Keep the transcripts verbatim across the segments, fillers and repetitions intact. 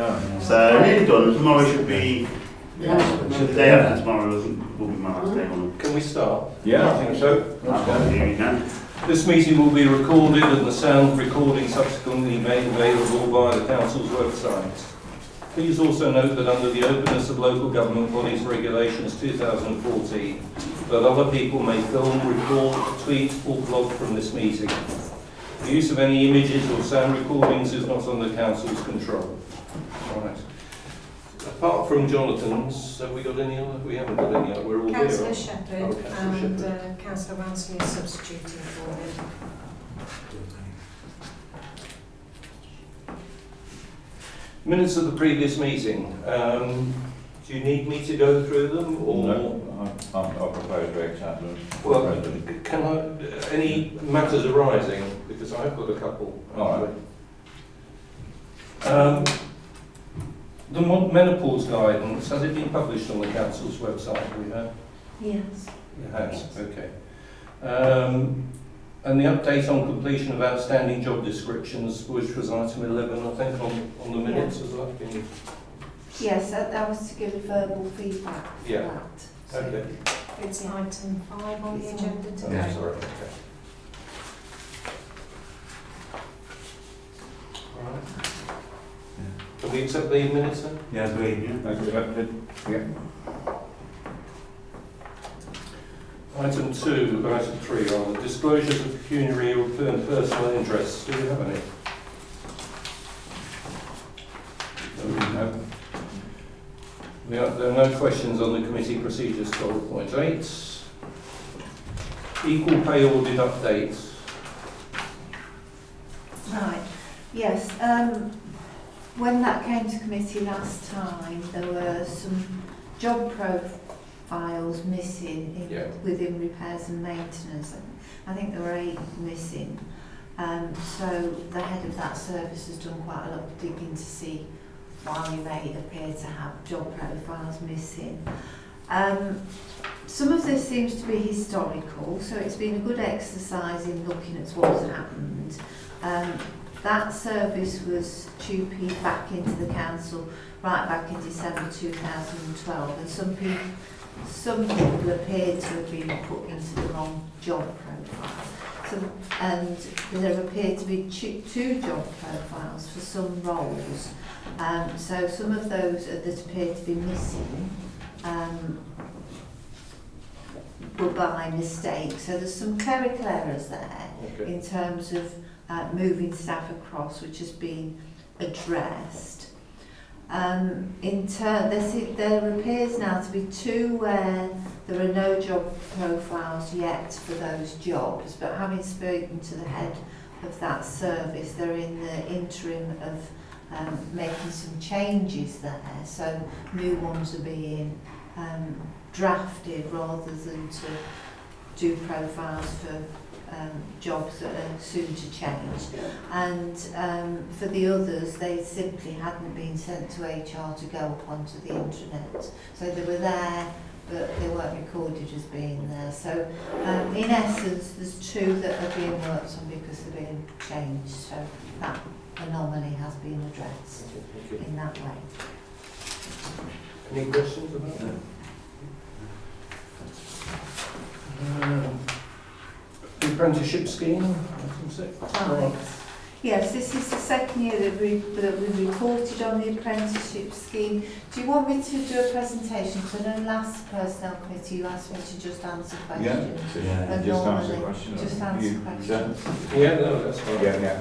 Oh, So nearly done. Tomorrow should be. Yeah. The day after tomorrow will be my last day on. Can we start? Yeah, I think so. I've got to hear you now. This meeting will be recorded and the sound recording subsequently made available via the Council's website. Please also note that under the Openness of Local Government Bodies Regulations two thousand fourteen, that other people may film, record, tweet or blog from this meeting. The use of any images or sound recordings is not under Council's control. All right. Apart from Jonathan's, have we got any other? We haven't got any other. We're all Councillor here. Shepherd Oh, Councillor and Shepherd. uh, Councillor Ransom is substituting for him. Minutes of the previous meeting. Um, do you need me to go through them, or No, I, I, I propose to accept them. well, President. can I? Uh, any matters arising? Because I've got a couple. All right. Um, the mon- menopause guidance, has it been published on the Council's website? We have. Yes. It has. Okay. Um, and the update on completion of outstanding job descriptions, which was item eleven, I think, on, on the minutes as well. Can you- Yes, that, that was to give verbal feedback for Yeah. that. So Okay. It's item five on the It's agenda on. Oh, today. sorry. Okay. All right. Can we accept the minutes then? Yeah, agreed. Yeah. Accepted. Yeah. Item two, item three, rather, disclosures of pecuniary or personal interests. Do we have any? No. We are, there are no questions on the committee procedures twelve point eight. Equal pay audit update. Right, yes, um, when that came to committee last time, there were some job profiles missing in, Yeah. within repairs and maintenance. I think there were eight missing. Um, so the head of that service has done quite a lot of digging to see why they appear to have job profiles missing. Um, some of this seems to be historical, so it's been a good exercise in looking at what's happened. Um, that service was tupied back into the council right back in December two thousand twelve, and some people, some people appeared to have been put into the wrong job profile. So, and there appeared to be two, two job profiles for some roles. Um, so some of those that appear to be missing um, were by mistake. So there's some clerical errors there Okay. in terms of uh, moving staff across, which has been addressed. Um, in turn, there, se- there appears now to be two where there are no job profiles yet for those jobs, but having spoken to the head of that service, they're in the interim of um, making some changes there, so new ones are being um, drafted rather than to do profiles for um, jobs that are soon to change. And um, for the others, they simply hadn't been sent to H R to go up onto the intranet. So they were there, but they weren't recorded as being there. So um, in essence, there's two that are being worked on because they're being changed. So that anomaly has been addressed Thank you. in that way. Any questions about that? Um, the apprenticeship scheme, item six. Right. Yes, this is the second year that we that we reported on the apprenticeship scheme. Do you want me to do a presentation? Because I know last personnel committee you asked me to just answer questions. Yeah. And Just answer normally, questions. just answer You- questions. Yeah, no, that's fine. Yeah, yeah.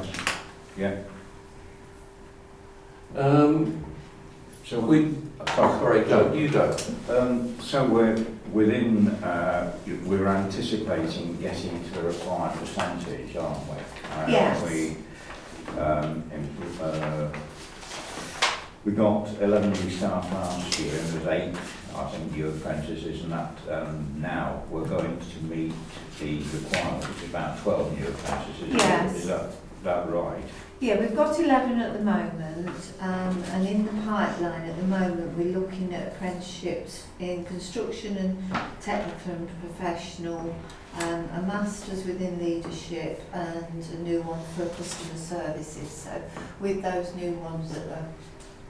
Yeah. Um, So we, sorry, go, you go. Um, so we're within, uh, we're anticipating getting to the required percentage, aren't we? Uh, Yes. We, um, in, uh, we got eleven new staff last year, and there's eight, I think, new apprentices, and that um, now we're going to meet the requirement, which is about twelve new apprentices. Yes. Is that, that right? Yeah, we've got eleven at the moment, um, and in the pipeline at the moment we're looking at apprenticeships in construction and technical and professional, um, a master's within leadership and a new one for customer services. So with those new ones that are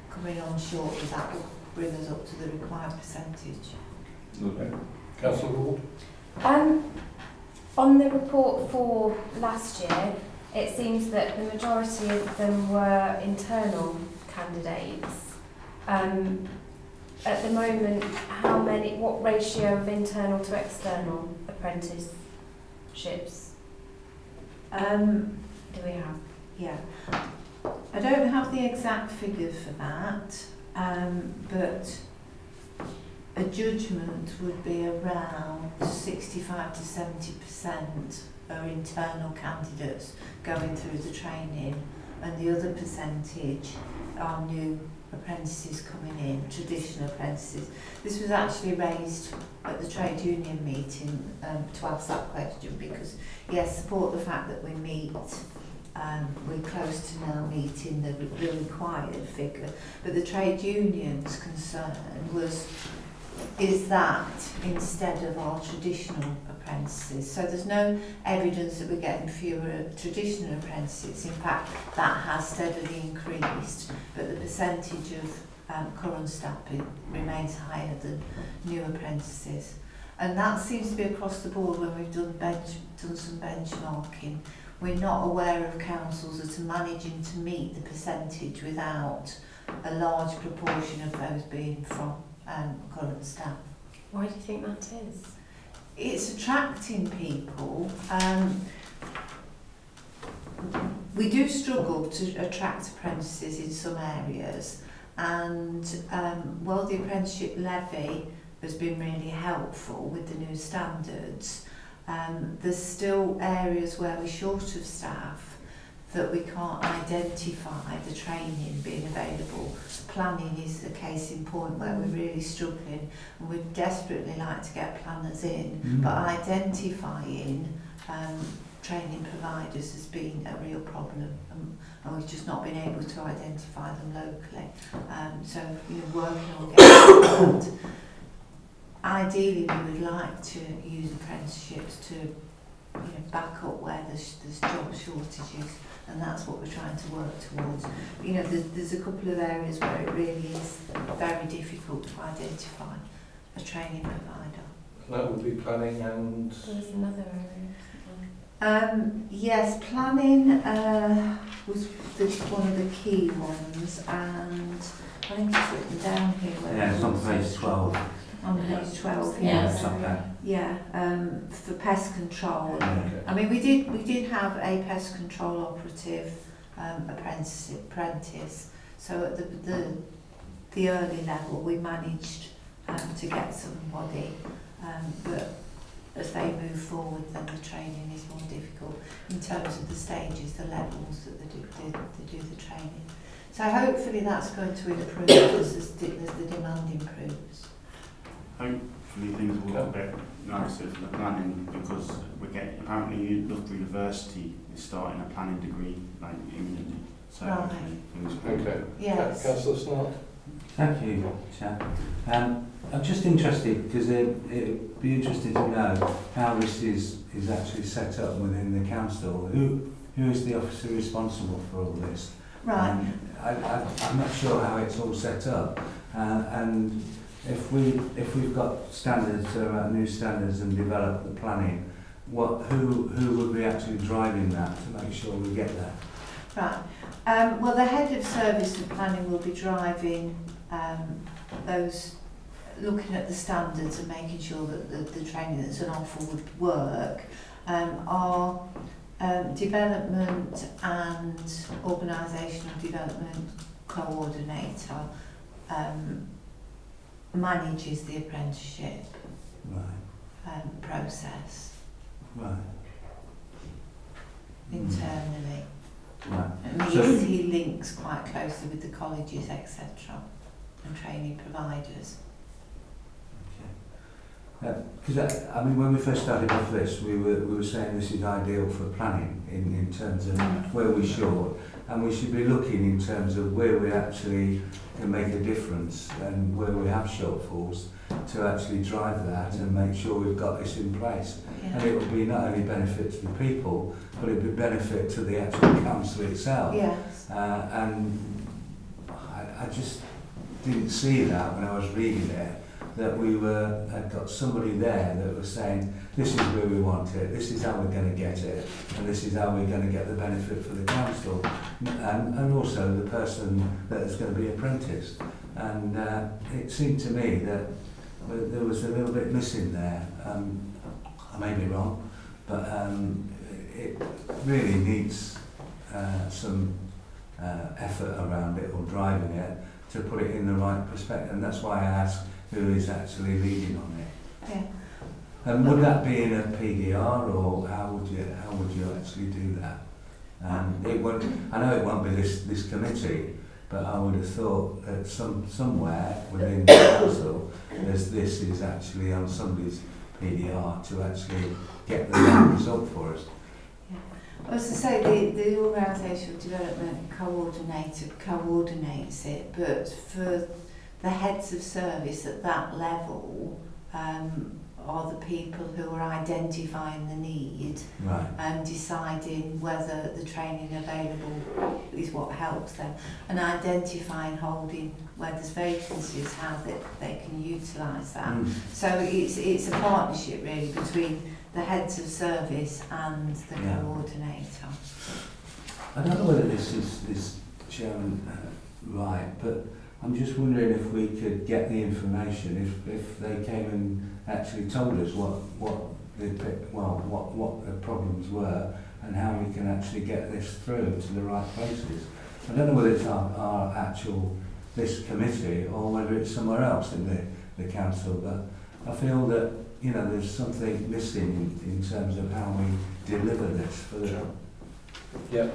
coming on short, but that will bring us up to the required percentage. Okay. Councillor Ward? Um, on the report for last year, it seems that the majority of them were internal candidates. Um, at the moment, how many, what ratio of internal to external apprenticeships Um, do we have? yeah, I don't have the exact figure for that, um, but a judgment would be around sixty-five to seventy percent are internal candidates going through the training, and the other percentage are new apprentices coming in, traditional apprentices. This was actually raised at the trade union meeting um, to ask that question, because yes, support the fact that we meet, um, we're close to now meeting the, the required figure, but the trade union's concern was, is that instead of our traditional apprentices. So there's no evidence that we're getting fewer traditional apprentices. In fact, that has steadily increased, but the percentage of um, current staff remains higher than new apprentices. And that seems to be across the board when we've done, bench, done some benchmarking. We're not aware of councils that are managing to meet the percentage without a large proportion of those being from um, current staff. Why do you think that is? It's attracting people. Um, we do struggle to attract apprentices in some areas, and um, while the apprenticeship levy has been really helpful with the new standards, um, there's still areas where we're short of staff that we can't identify the training being available. Planning is a case in point where we're really struggling, and we'd desperately like to get planners in, Mm. but identifying um, training providers has been a real problem, um, and we've just not been able to identify them locally. Um, so, you know, working on getting that. Ideally, we would like to use apprenticeships to, you know, back up where there's, there's job shortages, and that's what we're trying to work towards. You know, there's, there's a couple of areas where it really is very difficult to identify a training provider. That would be planning and... There's another area. Um, yes, planning uh, was the, one of the key ones, and I think it's written down here. Where Yeah, it's on was page twelve. On page twelve, Yeah. yes. It's up there. Yeah, um, for pest control. Okay. I mean, we did we did have a pest control operative um, apprentice, apprentice. So at the the the early level, we managed um, to get somebody, um, but as they move forward, then the training is more difficult in terms of the stages, the levels that they do they, they do the training. So hopefully that's going to improve as, as, the, as the demand improves. Hopefully things will look a bit nicer for the planning, because we're getting, apparently Loughborough University is starting a planning degree like imminently. So Right. hopefully things will Okay. Yes. Councillor Snart? Thank you, Chair. Um, I'm just interested, because it would be interesting to know how this is, is actually set up within the council. Who who is the officer responsible for all this? Right. Um, I, I, I'm not sure how it's all set up, uh, and if we if we've got standards, uh, new standards, and develop the planning, what who who would be actually driving that to make sure we get there? Right. Um, well, the head of service and planning will be driving um, those, looking at the standards and making sure that the, the training that's on offer would work. Um, our um, development and organisational development coordinator um, manages the apprenticeship Right, um, process right, internally. right. And So- he, he links quite closely with the colleges, et cetera, and training providers. Because uh, I, I mean, when we first started off this, we were we were saying this is ideal for planning in, in terms of where we're short, and we should be looking in terms of where we actually can make a difference and where we have shortfalls to actually drive that and make sure we've got this in place. And Yeah. it will be not only benefit to the people, but it will be benefit to the actual council itself. Yes. Uh, and I, I just didn't see that when I was reading it, that we were had got somebody there that was saying, this is where we want it, this is how we're going to get it, and this is how we're going to get the benefit for the council, and, and also the person that is going to be apprenticed. And uh, it seemed to me that there was a little bit missing there. Um, I may be wrong, but um, it really needs uh, some uh, effort around it, or driving it, to put it in the right perspective. And that's why I asked who is actually leading on it. Yeah. And would that be in a P D R, or how would you how would you actually do that? Um, it would. I know it won't be this this committee, but I would have thought that some somewhere within the council, there's this is actually on somebody's P D R to actually get the right result for us. Yeah. As I say, the, the Organisational Development Coordinator coordinates it, but for the heads of service at that level um, are the people who are identifying the need, Right. and deciding whether the training available is what helps them, and identifying, holding where there's vacancies, how they, they can utilise that. Mm. So it's it's a partnership really between the heads of service and the Yeah. coordinator. I don't know whether this is, is Chairman, uh, right, but I'm just wondering if we could get the information, if, if they came and actually told us what, what the, well, what, what the problems were, and how we can actually get this through to the right places. I don't know whether it's our, our actual, this committee, or whether it's somewhere else in the, the council, but I feel that, you know, there's something missing in, in terms of how we deliver this for the... Yeah.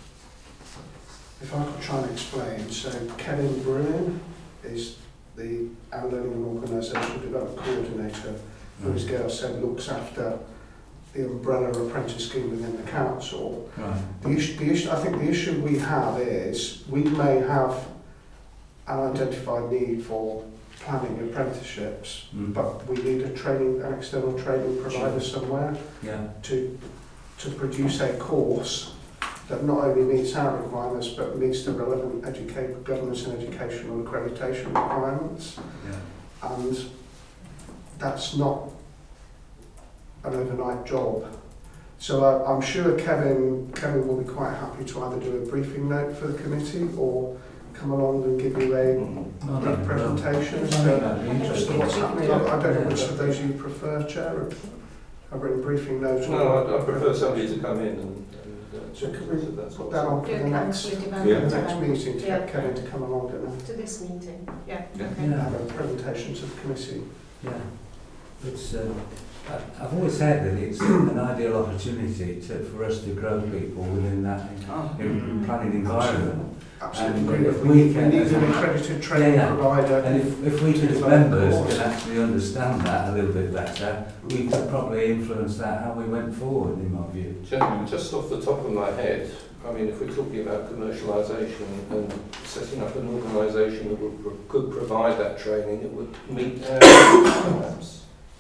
If I could try and explain, so Kevin Bruin is the our Learning and Organisational Development Coordinator, who, as Gail said, looks after the umbrella apprentice scheme within the council. Right. The issue, the issue, I think the issue we have is we may have an identified need for planning apprenticeships, Mm. but we need a training, an external training provider somewhere Yeah. to to produce a course that not only meets our requirements but meets the relevant educate, governance and educational accreditation requirements. Yeah. And that's not an overnight job. So I, I'm sure Kevin Kevin will be quite happy to either do a briefing note for the committee or come along and give you a Oh, brief that'd be presentation brilliant. as I think to, that'd be as to interesting. what's happening. I, I don't know Yeah. which of those you prefer, Chair. A written briefing note. No, I, I prefer somebody to come in and, and uh, So could we so that's put what's that on for Do the a next, council for development the next event. meeting to Yeah. get Kevin to come along and To this meeting, yeah. uh, Yeah. Okay. Yeah. have a presentation to the committee. Yeah. It's, um, I- I've always said that it's an ideal opportunity to, for us to grow people within that in, in planning environment. Absolutely. And If if we, we we can- need an accredited training Yeah, yeah. provider. And if, if we could, as members, can actually understand that a little bit better, we could probably influence that how we went forward, in my view. Gentlemen, just off the top of my head, I mean, if we're talking about commercialisation and setting up an organisation that would, pro- could provide that training, it would meet our needs, perhaps.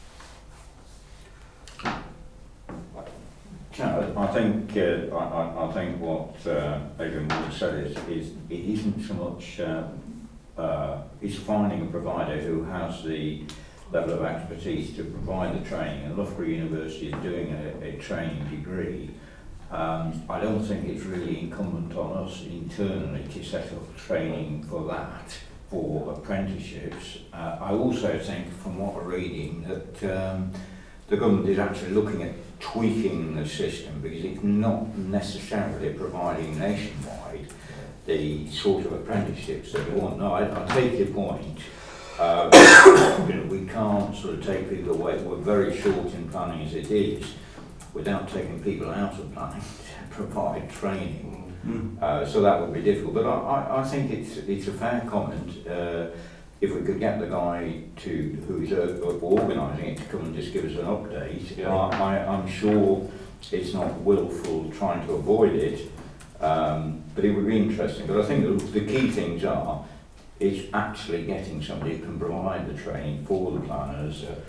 Chair, I think uh, I, I, I think what uh, Adrian Wood said is, is it isn't so much uh, uh, it's finding a provider who has the level of expertise to provide the training, and Loughborough University is doing a, a training degree. Um, I don't think it's really incumbent on us internally to set up training for that, for apprenticeships. Uh, I also think, from what we're reading, that um, the government is actually looking at tweaking the system, because it's not necessarily providing nationwide the sort of apprenticeships that we want. No, I, I take your point. Uh, you know, we can't sort of take people away. We're very short in planning as it is, without taking people out of planning to provide training. Mm. Uh, so that would be difficult. But I, I, I think it's it's a fair comment. Uh, if we could get the guy to who's uh, organising it to come and just give us an update, Yeah. I, I, I'm sure it's not willful trying to avoid it, um, but it would be interesting. But I think the, the key things are it's actually getting somebody who can provide the training for the planners. Yeah.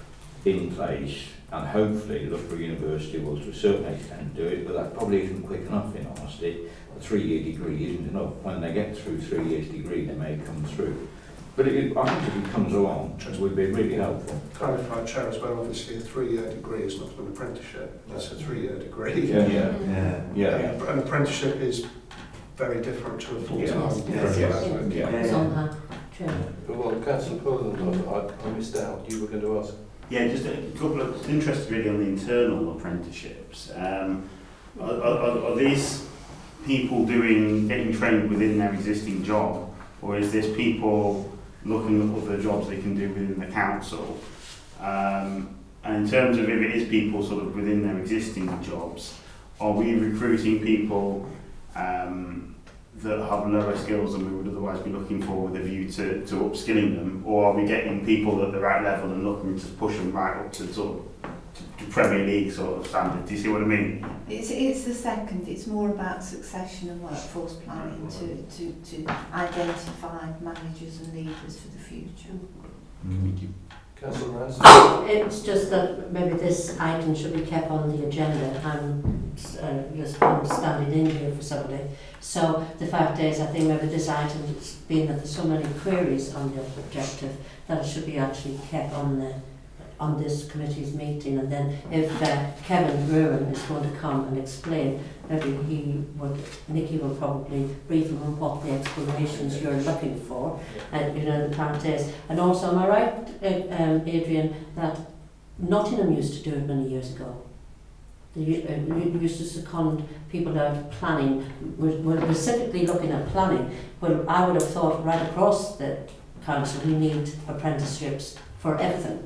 in place, and hopefully Loughborough University will to a certain extent do it, but that probably isn't quick enough in honesty. A three-year degree isn't enough. When they get through three years degree, they may come through. But it, I think if it comes along, it would be really helpful. Clarify, Chair, as well, obviously a three-year degree is not an apprenticeship, that's a three-year degree. Yeah, Yeah. yeah, yeah. An apprenticeship is very different to a full-time. Yes, yes, Yeah. yeah. It's on her, Chair. Well, Councillor Pullman, I, I missed out. You were going to ask. Yeah, just a couple of interest really on the internal apprenticeships. Um, are, are, are these people doing getting trained within their existing job, or is this people looking at other jobs they can do within the council? Um, and in terms of if it is people sort of within their existing jobs, are we recruiting people um, that have lower skills than we would otherwise be looking for with a view to, to upskilling them, or are we getting people at the right level and looking to push them right up to sort of to, to Premier League sort of standard? Do you see what I mean? It's, it's the second, it's more about succession and workforce planning to, to, to identify managers and leaders for the future. Mm. Councillor Rance? It's just that maybe this item should be kept on the agenda. I'm uh, just I'm standing in here for somebody. So the fact is, I think maybe this item, being that there's so many queries on the objective, that it should be actually kept on the on this committee's meeting. And then if uh, Kevin Ruren is going to come and explain, maybe he would, Nicky will probably brief him on what the explanations you're looking for. And you know, the part is, and also, am I right, uh, um, Adrian, that Nottingham used to do it many years ago? They uh, used to second people out planning. We're, we're specifically looking at planning. Well, I would have thought right across the council we need apprenticeships for everything.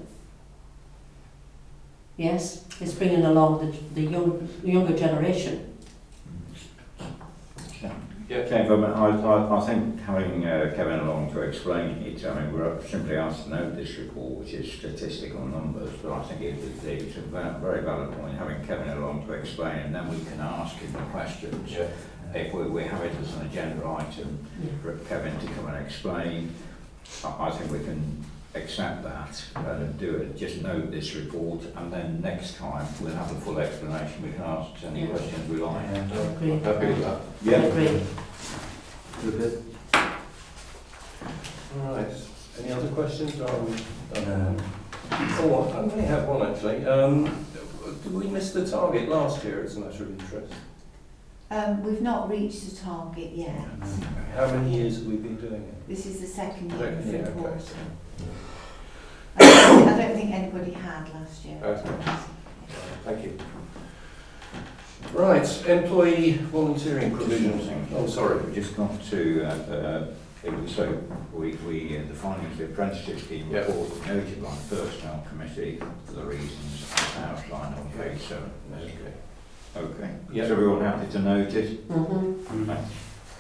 Yes, it's bringing along the, the young, younger generation. Yeah, okay, but I, I, I think having uh, Kevin along to explain it, I mean, we're simply asked to note this report, which is statistical numbers, but I think it, it, it's a very valid point, having Kevin along to explain, and then we can ask him the questions. Yeah. If we, we have it as an agenda item Yeah. for Kevin to come and explain, I, I think we can accept that and do it. Just note this report, and then next time we'll have a full explanation. We can ask any Yeah. questions we like. I agree. Happy with that? I agree. Good. All right. Any other questions? Or are we done? Um, Oh, I may have one actually. Um, did we miss the target last year as a matter of interest? Um, we've not reached the target yet. How many years have we been doing it? This is the second year Second of year, okay. reporting. I don't think- I don't think anybody had last year. Okay. Thank you. Right, employee volunteering provisions. Oh, sorry. We just got to, uh, uh, it was so, we, we uh, the findings of the apprenticeship scheme Yep. report were noted by the personnel committee for the reasons outlined on page seven. Okay. Okay. Yep. So we're all happy to note it? Mm-hmm. Thanks.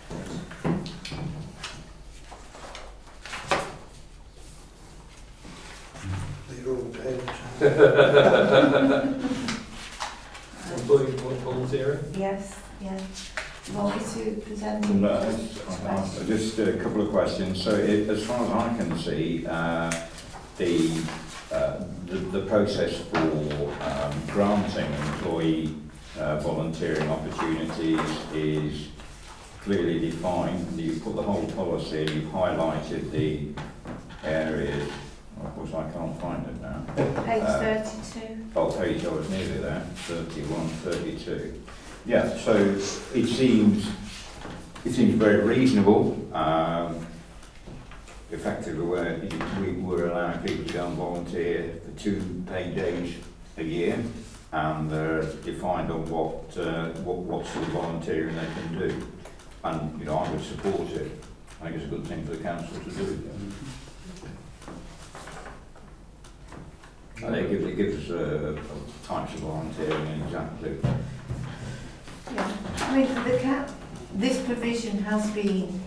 You're all dead. Employee volunteering? Yes, yes. You want me to present it? No, uh, just a couple of questions. So it, as far as I can see, uh, the, uh, the the process for um, granting employee uh, volunteering opportunities is clearly defined. You put the whole policy, you've highlighted the areas. Of course, I can't find it now. Page Uh, thirty-two. Oh, page, I was nearly there, thirty-one, thirty-two. Yeah, so it seems, it seems very reasonable. Um, effectively, where we were allowing people to go and volunteer for two paid days a year, and they're defined on what, uh, what, what sort of volunteering they can do. And, you know, I would support it. I think it's a good thing for the council to do. And it gives, it gives us uh, types of volunteering exactly. Yeah. I mean, the cap, this provision has been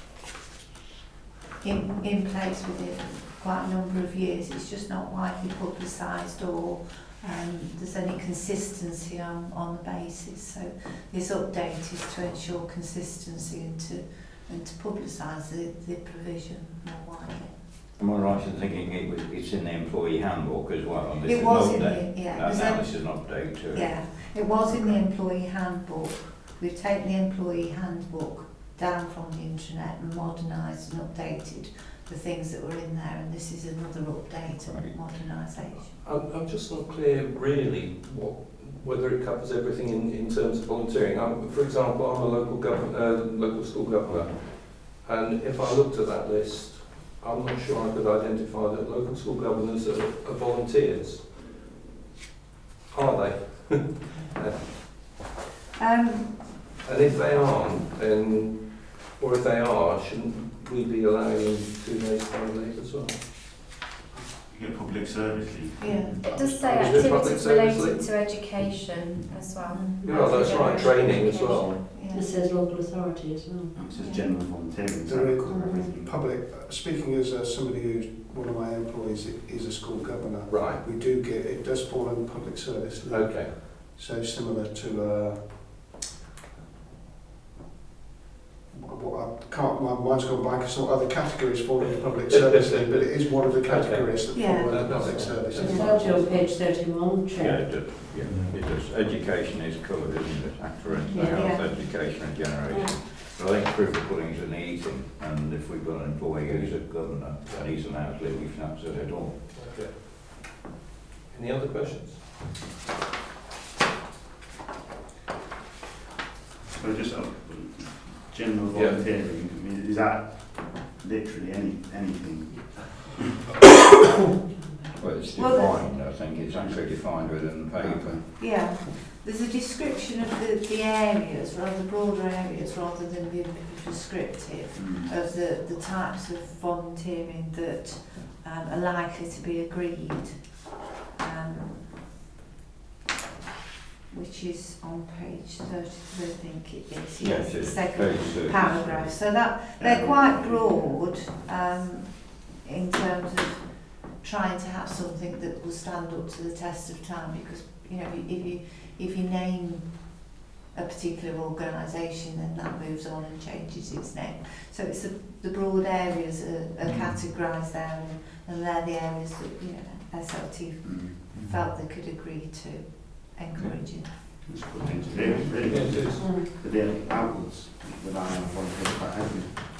in, in place within quite a number of years. It's just not widely publicised or um, there's any consistency on, on the basis. So this update is to ensure consistency and to, and to publicise the, the provision more widely. Am I right in thinking it was, it's in the employee handbook as well? And this It is was an in update? the, yeah. No, there's now a- this is an update to it. Yeah, it was in the employee handbook. We've taken the employee handbook down from the internet and modernised and updated the things that were in there, and this is another update and Right. modernisation. I'm, I'm just not clear really what, whether it covers everything in, in terms of volunteering. I'm, for example, I'm a local government, uh, local school governor, and if I looked at that list, I'm not sure I could identify that local school governors are, are volunteers. Are they? Um, And if they aren't, then, or if they are, shouldn't we be allowing them two days paid leave as well? You get public service leave. yeah. It does say Is there public activities service related leave? to education as well. Mm. Yeah, that's right, training as well. Yeah. It says local authority as well. It says general volunteering, so There that is- covers everything. Public, speaking as uh, somebody who's one of my employees i- is a school governor, Right, we do get, it does fall under public service. leave. okay. So similar to, uh, what, what I can't, my mind's gone blank, it's not other categories fall under public service leave, but it is one of the categories that Yeah. fall under That's- public service. It tells you on page thirty-one, Yeah, Chair. it does. Yeah, it does. Education is covered, isn't it? Accident, Yeah. health, Yeah. education and generation. But I think proof of puddings and eating, and if we've got an employee who's a governor and he's allowed to leave, we can absolutely it all. Okay. Any other questions? So just uh, general Yeah. volunteering, I mean, is that literally any anything? Well, it's Well, the- defined, I think, it's actually defined within the paper. Yeah, there's a description of the, the areas, rather broader areas, rather than being prescriptive, of the, the types of volunteering that um, are likely to be agreed, um, which is on page thirty-three, I think it is. Yes, the it's second page thirty. paragraph. So that they're quite broad um, in terms of trying to have something that will stand up to the test of time, because you know if you if you name a particular organisation, then that moves on and changes its name. So it's the, the broad areas are, are categorised there, and, and they're the areas that you know S L T felt they could agree to encouraging. It's a good thing to do, really. Yeah, it is. Mm. To be outwards without having volunteering quite heavily.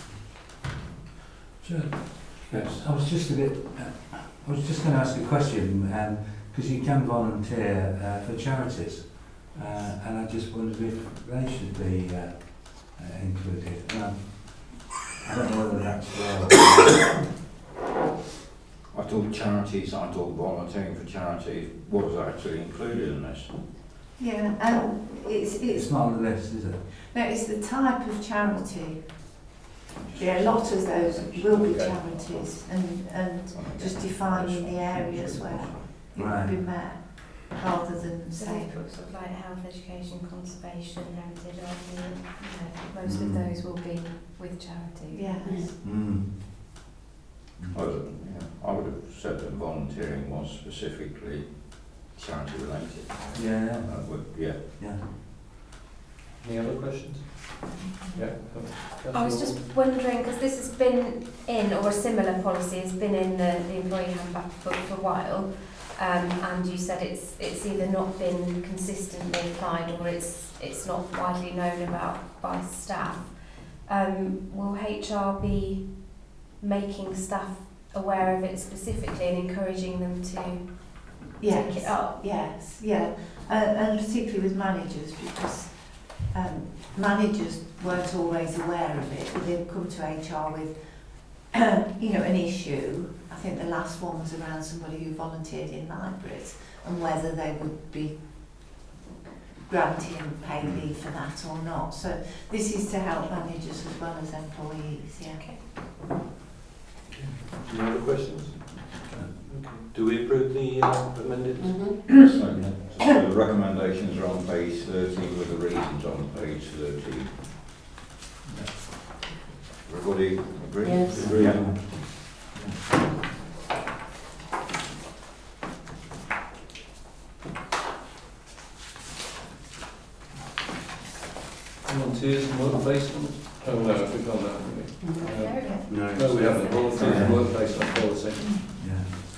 Sure. Yes, I was just a bit, uh, I was just going to ask a question, because you can volunteer uh, for charities, uh, and I just wondered if they should be uh, uh, included. Um, I don't know whether that's well. I thought charities, I thought volunteering for charities was actually included in this. Yeah, and it's It's it's not on the list, is it? no, it's the type of charity. Yeah, a lot of those will be Okay. charities, and and just defining the areas where it Right. would be met, rather than So say. sort of like health, education, conservation, heritage, art, and, you know, most of Mm. those will be with charities. Yes. Mm. I would, I would have said that volunteering was specifically charity related. Yeah, yeah, Uh, would, yeah. yeah. Any other questions? Yeah. I was just wondering, because this has been in, or a similar policy has been in the, the employee handbook for, for a while, um, and you said it's it's either not been consistently applied or it's it's not widely known about by staff. Um, will H R be making staff aware of it specifically and encouraging them to Yes. take it up? Yes, yeah, uh, and particularly with managers, because um, managers weren't always aware of it, but they'd come to H R with, you know, an issue. I think the last one was around somebody who volunteered in libraries and whether they would be granting paid leave for that or not. So this is to help managers as well as employees. Yeah. Okay. Any other questions? Okay. Do we approve the uh, amended? Mm-hmm. So the recommendations are on page thirteen with the reasons on page thirteen. Everybody agree? Yes. Agree. Yeah. Volunteers and work placement? Oh no, we've done that, haven't we? There we go. No, No, we haven't. Volunteers and work placement policy. Yeah.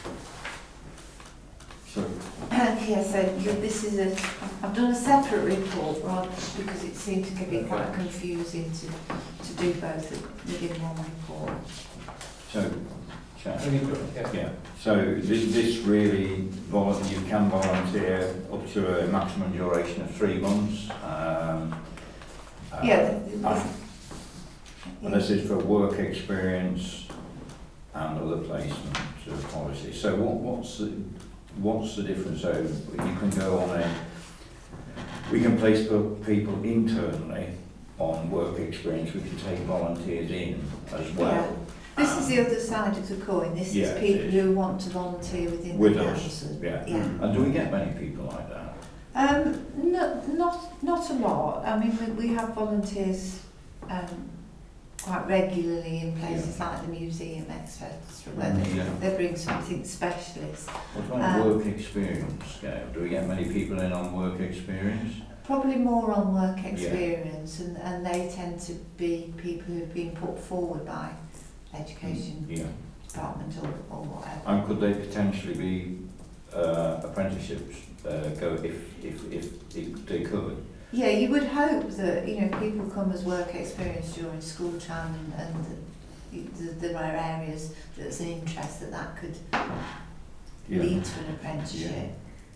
So, Yeah, so you, this is a, I've done a separate report rather because it seemed to be quite confusing to, to do both within one report. so, Chair. Any que- yeah. Yeah, so this, this really, vol- you can volunteer up to a maximum duration of three months. Um, uh, Yeah. the- the- and- And this is for work experience and other placement sort of policy. So what, what's the, what's the difference? So you can go on a, we can place pe- people internally on work experience. We can take volunteers in as well. This is the other side of the coin. This Yeah, is it people is. who want to volunteer within With the us, council. yeah. Yeah. And do we get many people like that? Um, no, not not a lot. I mean, we, we have volunteers um, quite regularly in places like the museum, et cetera, where they, Yeah. they bring something specialist. What about Um, work experience, Gail? Do we get many people in on work experience? Probably more on work experience, and, and they tend to be people who've been put forward by education Yeah. department or, or whatever. And could they potentially be uh, apprenticeships uh, go if, if, if, if they could? Yeah, you would hope that, you know, people come as work experience during school time and, and the, the, there are areas that's an interest that that could Yeah. lead to an apprenticeship.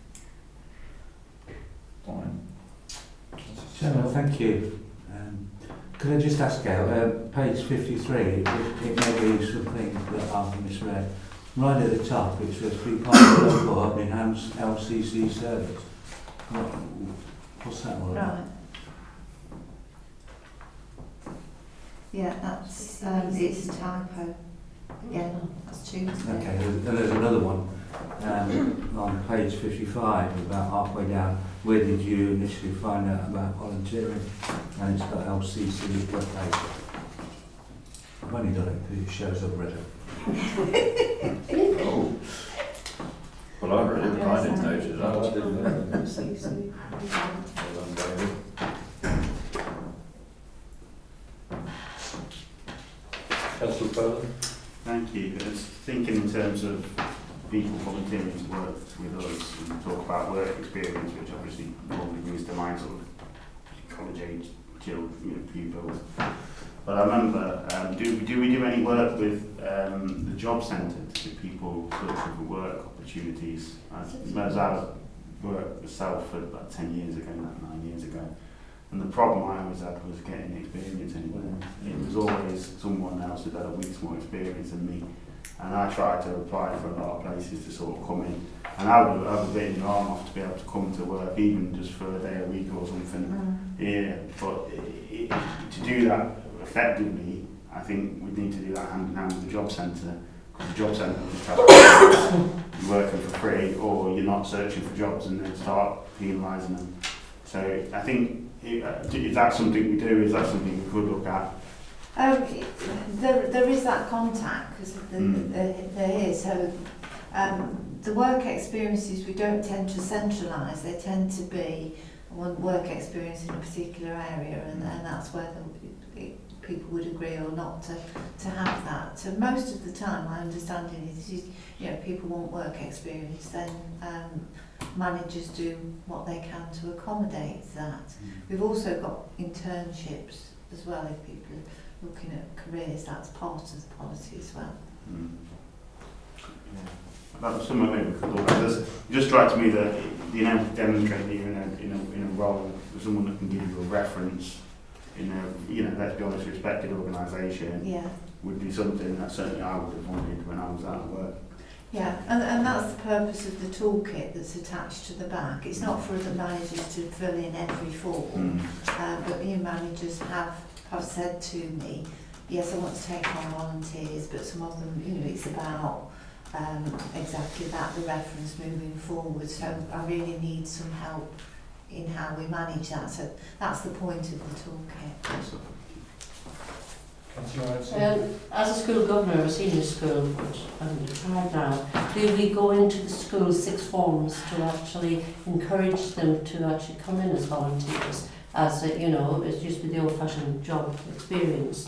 Fine. Chairman, thank you. Um, could I just ask Gail, uh, page fifty-three, it, it may be something that I've misread. Right at the top, it says free parking local hub enhanced L C C service. What, what's that all about? Right. Yeah, that's, um, it's a typo. Yeah, that's Tuesday. Okay, there's, and there's another one um, on page fifty-five, about halfway down. Where did you initially find out about volunteering? And it's got L C C webpage. I've only done it because it shows up red. Oh. Well, I read it, I didn't notice that. No, I didn't know. Well done, David. Councillor Fowler? Thank you. I was thinking in terms of people volunteering to work with us and talk about work experience, which obviously normally brings to mind sort of college age children, you know, pupils. But I remember, um, do, do we do any work with um, the job centre to give people sort of work opportunities? I suppose I worked myself for about ten years ago, nine years ago. And the problem I always had was getting experience anywhere. It was always someone else who had a week's more experience than me. And I tried to apply for a lot of places to sort of come in. And I would have a bit in your arm off to be able to come to work, even just for a day a week or something. Mm. Yeah, but it, it, to do that effectively, I think we need to do that hand in hand with the job centre. Because the job centre just has you're working for free, or you're not searching for jobs and then start penalising them. So I think, is that something we do? Is that something we could look at? Um, there, there is that contact, because there, Mm. there, there is. So um, the work experiences we don't tend to centralise. They tend to be one work experience in a particular area, and, and that's where the, it, people would agree or not to, to have that. So most of the time, my understanding is, you, you know, people want work experience, then um, managers do what they can to accommodate that. We've also got internships as well. If people are looking at careers, that's part of the policy as well. Mm. Yeah. That was something maybe we could look at. It just strikes me that, you know, demonstrate that you're in a, in a, in a role with someone that can give you a reference in a, you know, let's be honest, respected organisation Yeah, would be something that certainly I would have wanted when I was out of work. yeah, and, and that's the purpose of the toolkit that's attached to the back. It's not for the managers to fill in every form, uh, but new managers have, have said to me, yes, I want to take on volunteers, but some of them, you know, it's about um, exactly that, the reference moving forward. So I really need some help in how we manage that. So that's the point of the toolkit. Councillor Anderson? Um, as a school governor of a senior school, which I'm retired now, do we go into the school six forms to actually encourage them to actually come in as volunteers? As a, you know, it's just with the old-fashioned job experience.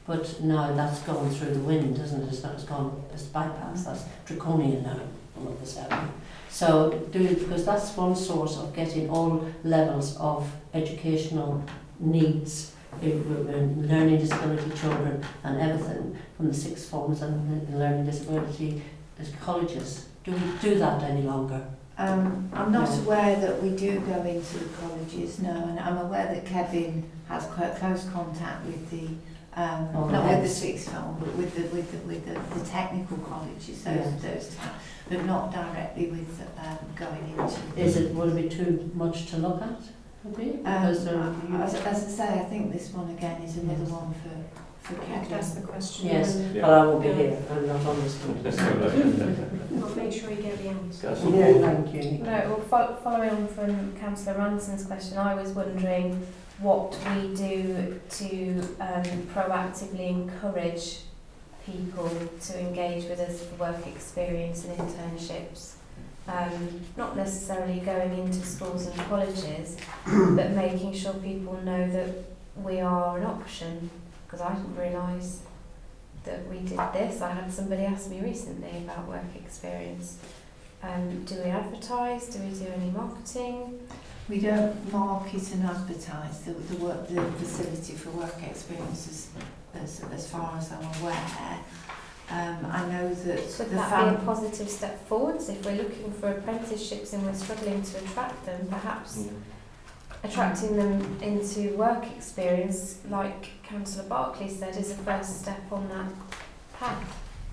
But now that's gone through the wind, isn't it? It's not, it's gone, it's bypassed, that's draconian now, all of a sudden. So, do it, because that's one source of getting all levels of educational needs, in learning disability children and everything, from the sixth forms and the learning disability colleges. Do we do that any longer? Um, I'm not No. aware that we do go into the colleges, no, and I'm aware that Kevin has quite close contact with the, um, Oh, not with the yes. sixth form, but with the with the with the, the technical colleges, those Yes. those ta- but not directly with um, going into. Is it, will it be too much to look at? Okay. Because there are- Um, as, as I say, I think this one again is another Yes. one for for Kevin. That's the question. Yes, And but I won't be here, I'm not on this one. I'll make sure you get the answer. Councillor Yeah, Ward. thank you. No, well, fo- following on from Councillor Ranson's question, I was wondering what we do to um, proactively encourage people to engage with us for work experience and internships. Um, not necessarily going into schools and colleges, but making sure people know that we are an option, because I didn't realise that we did this. I had somebody ask me recently about work experience. Um, do we advertise? Do we do any marketing? We don't market and advertise the, the work, the facility for work experiences, as, as far as I'm aware. Um, I know that Would the that fam- be a positive step forwards if we're looking for apprenticeships and we're struggling to attract them? Perhaps attracting them into work experience, like Councillor Barclay said, is a first step on that path.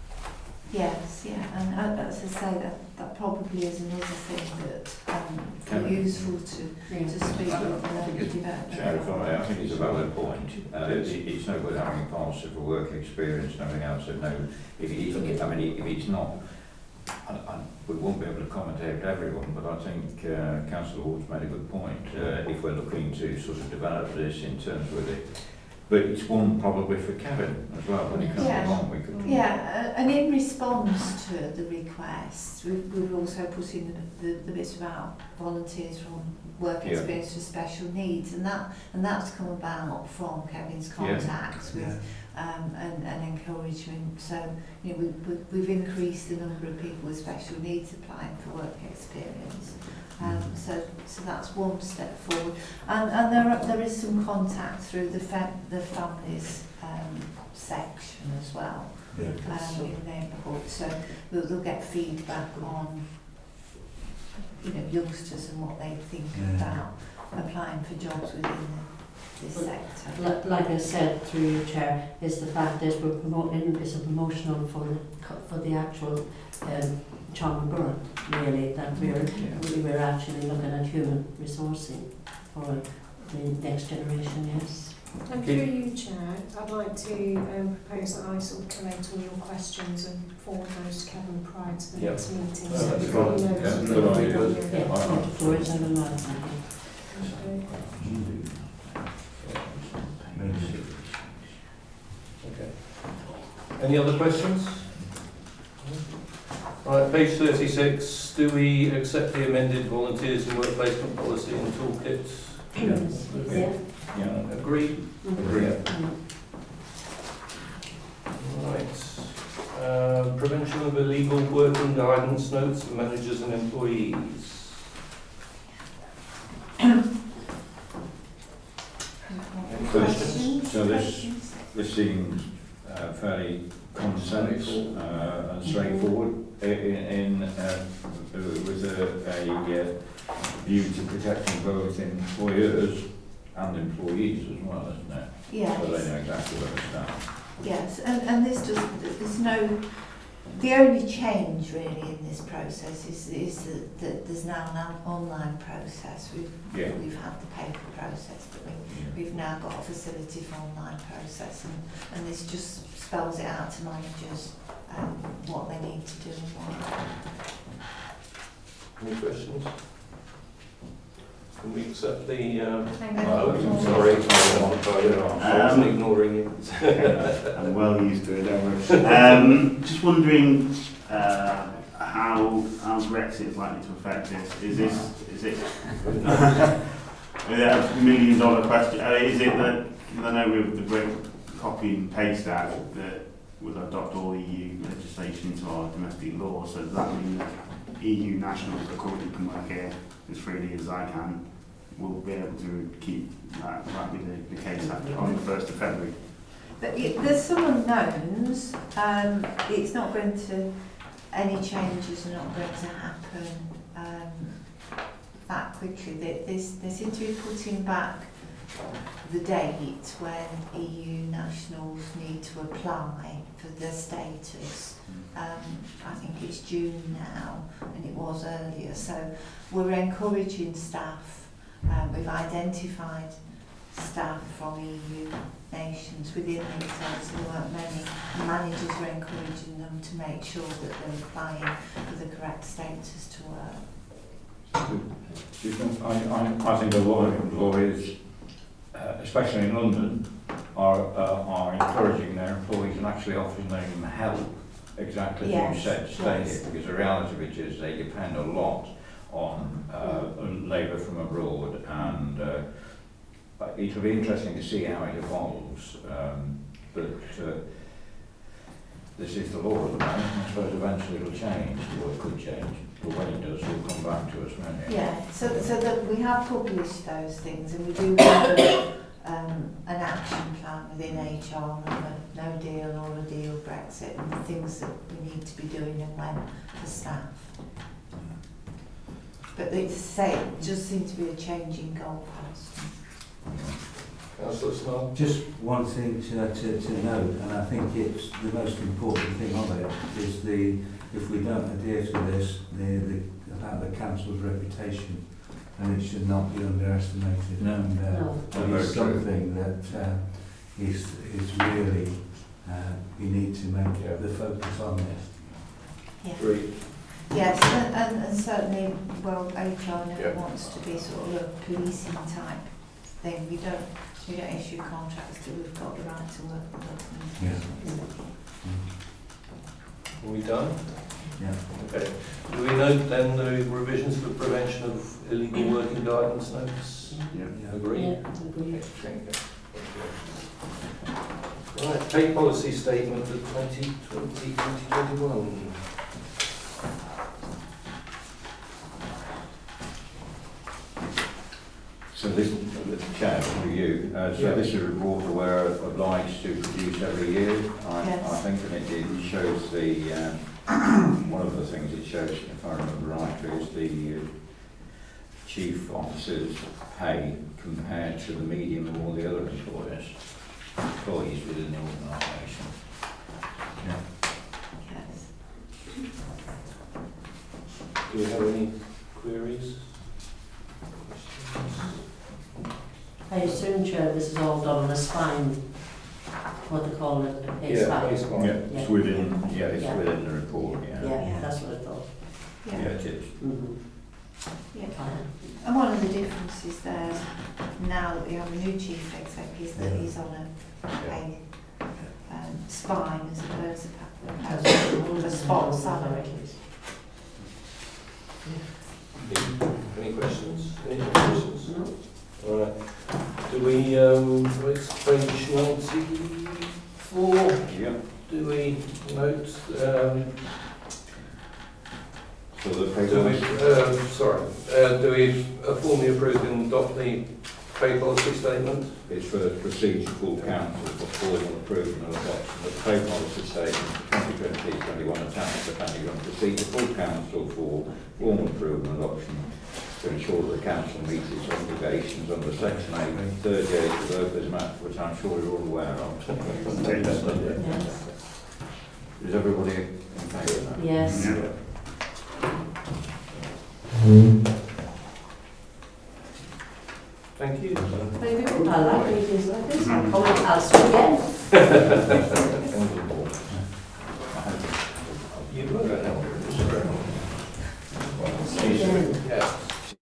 Yes, yeah, and uh, as I say, that, that probably is another thing that um, Can I- be useful to, to speak I with I think the it's, development. Chair, if I may, I think it's a valid point. Uh, it, it's no good having a policy for work experience and everything else. And no, if it isn't, I mean, if it's not, I, I, we won't be able to accommodate everyone, but I think uh, Councillor Ward's made a good point. Uh, if we're looking to sort of develop this in terms with it, but it's one probably for Kevin as well. When he comes Yeah. along, we could. Yeah, uh, and in response to the request, we've, we've also put in the, the, the bit about volunteers from work Yeah. experience for special needs, and that and that's come about from Kevin's contacts Yeah. with um, and, and encouragement. So, you know, we, we, we've increased the number of people with special needs applying for work experience. Um, so, so that's one step forward, and, and there are, there is some contact through the fam the families um, section as well, Yeah. um, in the neighbourhood. So they'll, they'll get feedback on, you know, youngsters and what they think Yeah. about applying for jobs within the, this sector. Like, like I said through your chair, is the fact is we're promoting, it's a promotional for the co- for the actual um, Charming Borough, really, that we're we we're actually looking at human resourcing for the next generation. Yes. And through you, Chair, I'd like to um, propose that I sort of collate all your questions and forward those to Kevin prior to the Yep. next meeting. Uh, so that's that fine. we know Yeah, sort of good what idea. you're Yeah. doing. All right. twenty-four is having life. Okay. Any other questions? Right, page thirty-six. Do we accept the amended volunteers and work placement policy and toolkit? Yes. Yeah. Yeah. Agree? Agree. Right. Uh, prevention of illegal working guidance notes for managers and employees. Any questions? So this, this seems uh, fairly common sense uh, and straightforward in, in uh, with a, a uh, view to protecting both employers and employees as well, isn't it? Yes. So they know exactly where they stand. Yes, and, and this does, there's no, the only change really in this process is, is that, that there's now an online process. We've, Yeah. we've had the paper process, but we, we've now got a facility for online process, and, and this just spells it out to managers um, what they need to do and why. Any questions? Can we accept the um, Thank you. oh, sorry, I wasn't ignoring you. I'm well used to it, don't worry. Um, just wondering uh, how how Brexit is likely to affect this. Is this is it is it a million dollar question? Uh, is it that I know with the Great copy and paste that, that we'll adopt all E U legislation into our domestic law. So does that mean that E U nationals that currently can work here as freely as I can will be able to keep that, that be the, the case after, on the first of February? But it, there's some unknowns. Um, it's not going to, any changes are not going to happen um, that quickly. They, they, they seem to be putting back the date when E U nationals need to apply for their status. Um, I think it's June now, and it was earlier. So we're encouraging staff. Um, we've identified staff from E U nations within the terms. There weren't many. Managers were encouraging them to make sure that they're applying for the correct status to work. Do you think, I, I, I think a lot of employees, uh, especially in London, are, uh, are encouraging their employees and actually offering them help, exactly as you said, stay yes. here, because the reality of it is they depend a lot on uh, labour from abroad, and uh, it'll be interesting to see how it evolves, um, but uh, this is the law at the moment, and I suppose eventually it'll change, or it could change, but when it does, it'll come back to us, won't it? Yeah, so, so that we have published those things, and we do have a, um, an action plan within H R and a no deal or a deal Brexit, and the things that we need to be doing and when for staff. But they say it just seems to be a changing goalpost. Councillor Snell? Just one thing to, to, to note, and I think it's the most important thing of it, is the, if we don't adhere to this, the, the, about the council's reputation, and it should not be underestimated. No. And uh, No. it is something that uh, is, is really, uh, we need to make Yeah. the focus on this. Yeah. Three. Yes, and, and, and certainly, well, H R never Yeah. wants to be sort of a policing type thing. We don't, we don't issue contracts till we've got the right to work with us. Yeah. Are we done? Yeah. Okay. Do we note then the revisions for prevention of illegal working guidance notes? Yeah. Agree? Yeah, agree. Right, pay policy statement for twenty twenty, twenty twenty-one. So this, the Chair, for you, uh, so Yeah. this is a report that we're obliged to produce every year, I, Yes. I think, and it, it shows the, um, one of the things it shows, if I remember rightly, is the uh, chief officer's pay compared to the median of all the other employers, employees within the organisation. Yeah. Yes. Do we have any queries? I assume, Chair, this is all done on a spine, what they call it, a pay Yeah, spine. pay spine. Yeah, it's within, yeah, it's Yeah. within the report, yeah. Yeah, Yeah. that's what I thought. Yeah, Yeah. it is. Mm-hmm. Yeah. Fine. And one of the differences there, now that we have a new chief exec, is that Yeah. he's on a, a um, spine as opposed That's to what a spot salary. Any questions? Any questions? No. All right. Do we, um, what's page ninety-four? Yeah. Do we note, um, So the pay do we, policy, um, sorry, uh, do we uh, formally approve and adopt the pay policy statement? it's for the procedure full council for formal approval and adoption. The pay policy statement for twenty twenty twenty-one attached to the planning on procedure full council for formal approval and adoption to ensure that the council meets its obligations under section eight, thirty-eight of the Open Act, which I'm sure you're all aware of. Yes. Is everybody in favour of that? Yes. Yeah. Thank you. Very good. I like meetings like this. I'll come and ask you again. You were. See you again. Yeah.